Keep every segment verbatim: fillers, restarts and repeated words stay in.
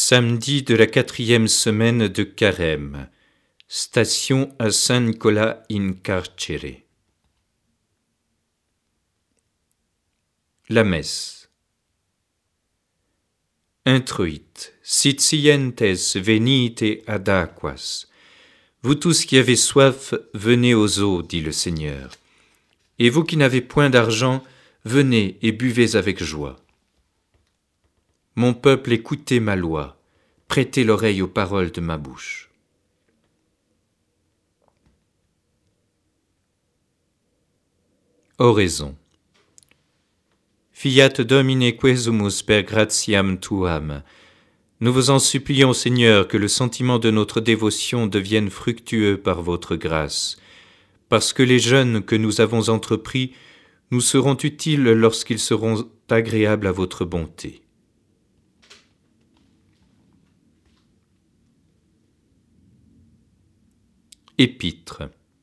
Samedi de la quatrième semaine de Carême. Station à San Nicola in Carcere. La messe. Introit, sitientes venite ad aquas. Vous tous qui avez soif, venez aux eaux, dit le Seigneur. Et vous qui n'avez point d'argent, venez et buvez avec joie. Mon peuple, écoutez ma loi, prêtez l'oreille aux paroles de ma bouche. Oraison. Fiat Domine quesumus per gratiam tuam. Nous vous en supplions, Seigneur, que le sentiment de notre dévotion devienne fructueux par votre grâce, parce que les jeûnes que nous avons entrepris nous seront utiles lorsqu'ils seront agréables à votre bonté. Épître.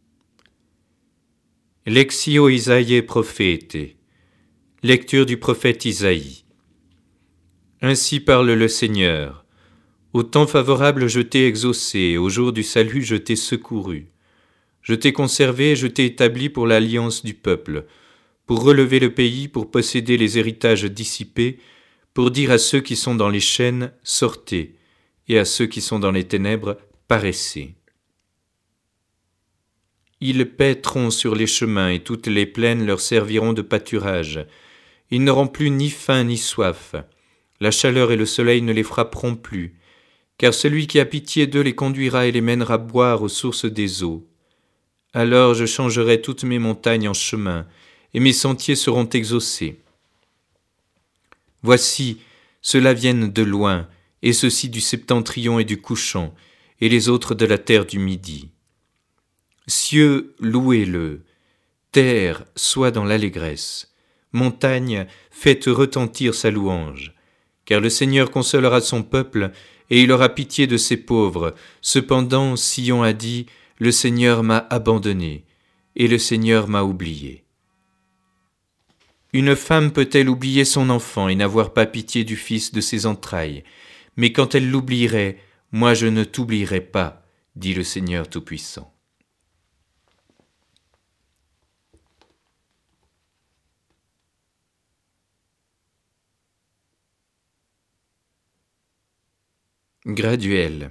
Lectio Isaiae prophete. Lecture du prophète Isaïe. Ainsi parle le Seigneur. Au temps favorable je t'ai exaucé, au jour du salut je t'ai secouru. Je t'ai conservé, je t'ai établi pour l'alliance du peuple, pour relever le pays, pour posséder les héritages dissipés, pour dire à ceux qui sont dans les chaînes, sortez, et à ceux qui sont dans les ténèbres, paraissez. Ils paîtront sur les chemins et toutes les plaines leur serviront de pâturage. Ils n'auront plus ni faim ni soif. La chaleur et le soleil ne les frapperont plus, car celui qui a pitié d'eux les conduira et les mènera boire aux sources des eaux. Alors je changerai toutes mes montagnes en chemins, et mes sentiers seront exaucés. Voici, ceux-là viennent de loin, et ceux-ci du septentrion et du couchant, et les autres de la terre du midi. Cieux, louez-le, terre, sois dans l'allégresse, montagne, faites retentir sa louange, car le Seigneur consolera son peuple, et il aura pitié de ses pauvres. Cependant, Sion a dit, le Seigneur m'a abandonné, et le Seigneur m'a oublié. Une femme peut-elle oublier son enfant et n'avoir pas pitié du fils de ses entrailles? Mais quand elle l'oublierait, moi je ne t'oublierai pas, dit le Seigneur Tout-Puissant. Graduel.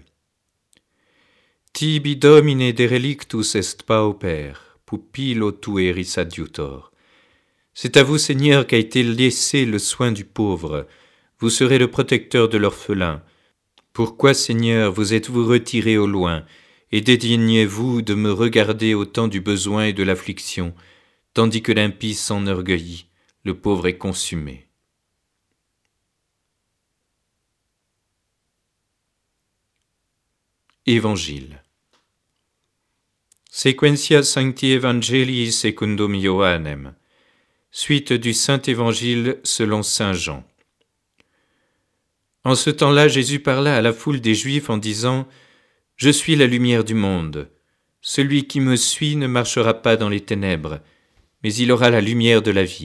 Tibi Domine de relictus est pauper, pupillo tueris adiutor. C'est à vous, Seigneur, qu'a été laissé le soin du pauvre. Vous serez le protecteur de l'orphelin. Pourquoi, Seigneur, vous êtes-vous retiré au loin, et dédaignez-vous de me regarder au temps du besoin et de l'affliction, tandis que l'impie s'enorgueillit, le pauvre est consumé. Évangile. Sequentia Sancti Evangelii secundum Ioannem. Suite du Saint-Évangile selon saint Jean. En ce temps-là, Jésus parla à la foule des Juifs en disant « Je suis la lumière du monde. Celui qui me suit ne marchera pas dans les ténèbres, mais il aura la lumière de la vie. »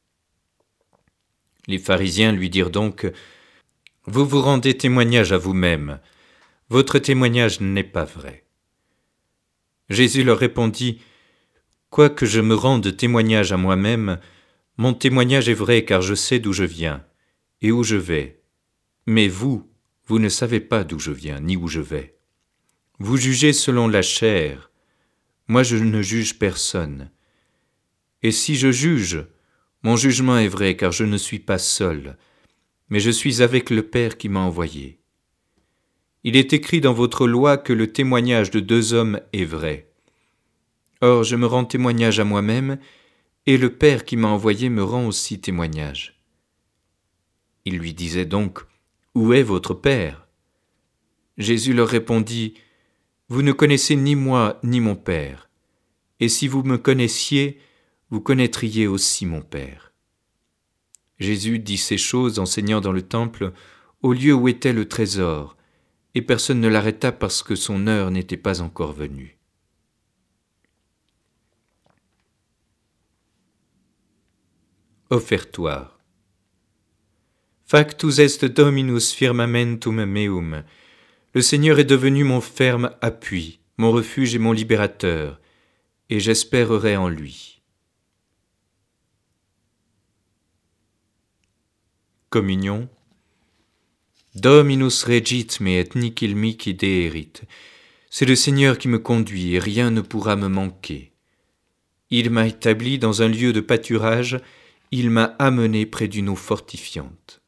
Les pharisiens lui dirent donc « Vous vous rendez témoignage à vous-même. Votre témoignage n'est pas vrai. » Jésus leur répondit « Quoique je me rende témoignage à moi-même, mon témoignage est vrai car je sais d'où je viens et où je vais. Mais vous, vous ne savez pas d'où je viens ni où je vais. Vous jugez selon la chair, moi je ne juge personne. Et si je juge, mon jugement est vrai car je ne suis pas seul, mais je suis avec le Père qui m'a envoyé. Il est écrit dans votre loi que le témoignage de deux hommes est vrai. Or, je me rends témoignage à moi-même, et le Père qui m'a envoyé me rend aussi témoignage. » Ils lui disaient donc, « Où est votre Père ?» Jésus leur répondit, « Vous ne connaissez ni moi ni mon Père, et si vous me connaissiez, vous connaîtriez aussi mon Père. » Jésus dit ces choses enseignant dans le temple, au lieu où était le trésor, et personne ne l'arrêta parce que son heure n'était pas encore venue. Offertoire. Factus est Dominus firmamentum meum. Le Seigneur est devenu mon ferme appui, mon refuge et mon libérateur, et j'espérerai en lui. Communion. Dominus regit me et nicil mihi deerit. C'est le Seigneur qui me conduit et rien ne pourra me manquer. Il m'a établi dans un lieu de pâturage, il m'a amené près d'une eau fortifiante.